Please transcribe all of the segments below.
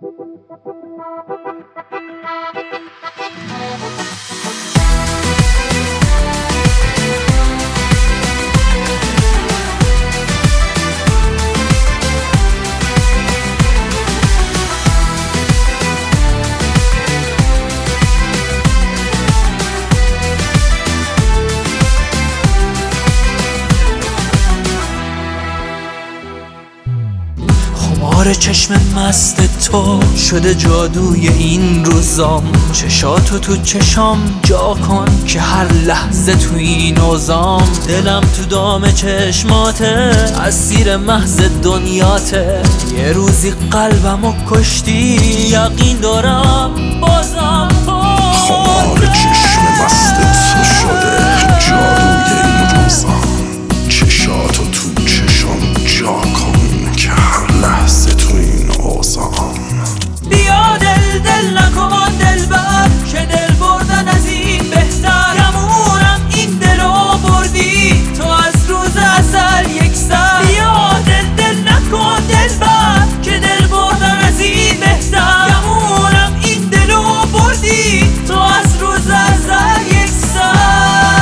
خمار چشم مست تو شده جادوی این روزام. چشاتو تو چشام جا کن که هر لحظه تو این اوزام. دلم تو دام چشماته، اسیر محض دنیاته. یه روزی قلبمو کشتی، یقین دارم بازم خمار چشم مست تو شده جادوی این روزام. چشاتو تو چشام جا کن که هر لحظه تو این اوزام. بیا دل نکن دلبر، که دل بردن از این بهتر. گمونم این دلو بردی تو از روز ازل یک سر. بیا دل نکن دلبر، که دل بردن از این بهتر. گمونم این دلو بردی تو از روز ازل یک سر.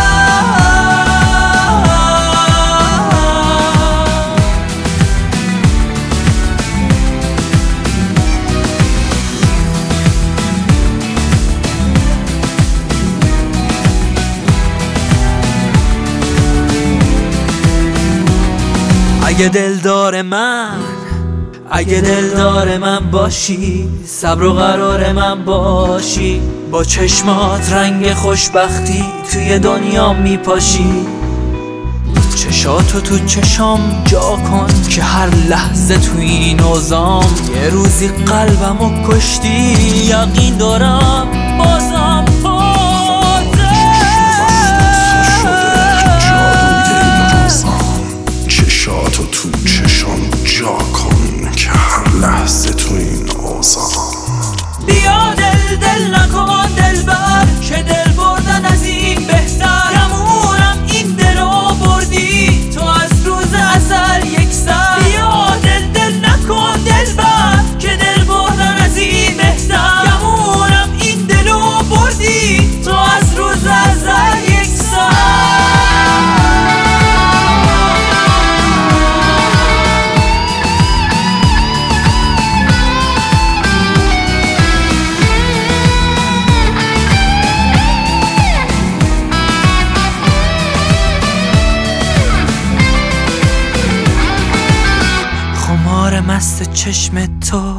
اگه دلدار من باشی، صبر و قرار من باشی. با چشمات رنگ خوشبختی توی دنیا میپاشی. چشاتو تو چشام جا کن که هر لحظه تو این اوزام. یه روزی قلبمو کشتی، یقین دارم بازم چشاتو تو چشام جا کن که هر لحظه تو این اوزام. بیا دل نکن دلبر، که دل بردن از این بهتر. گمونم این دلو بردی تو از روز ازل یک سر. بیا دل نکن دلبر، که دل بردن از این بهتر. گمونم این دلو بردی تو از روز ازل یک سر. خمار مست چشم تو